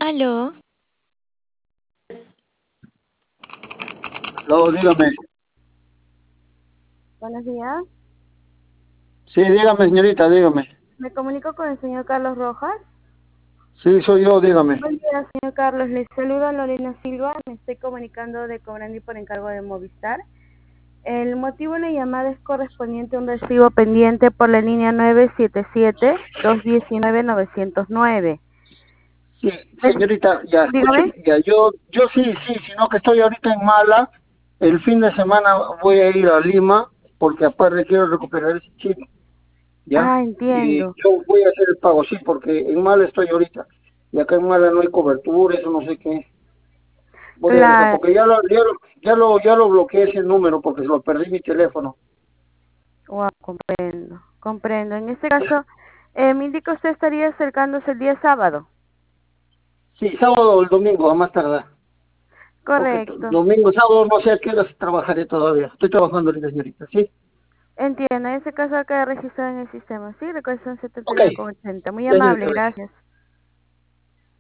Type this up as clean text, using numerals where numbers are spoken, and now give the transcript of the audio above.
Aló, No, dígame. Buenos días. Sí, dígame, señorita, dígame. Me comunico con el señor Carlos Rojas. Sí, soy yo, dígame. Buen día, señor Carlos. Les saluda Lorena Silva. Me estoy comunicando de Cobrandi por encargo de Movistar. El motivo de la llamada es correspondiente a un recibo pendiente por la línea 977-219-909. Sí, señorita, ya, Dígame. escúcheme, ya, yo sí, sino que estoy ahorita en Mala. El fin de semana voy a ir a Lima, porque aparte quiero recuperar ese chip, ¿ya? Ah, Y entiendo. yo voy a hacer el pago, sí, porque en Mala estoy ahorita. Y acá en Mala no hay cobertura, eso no sé qué. Voy a ver eso, Claro. porque ya lo bloqueé ese número, porque se lo perdí mi teléfono. Wow, comprendo. Comprendo. En este caso, me indica usted estaría acercándose el día sábado. Sí, sábado o el domingo, a más tardar. Porque Correcto. domingo, sábado, no sé a qué horas trabajaré todavía. Estoy trabajando ahorita, señorita, ¿sí? Entiendo, en ese caso acá registrado en el sistema. Sí, recuerda son Ok, 79,80. Muy ya, amable, señorita. gracias.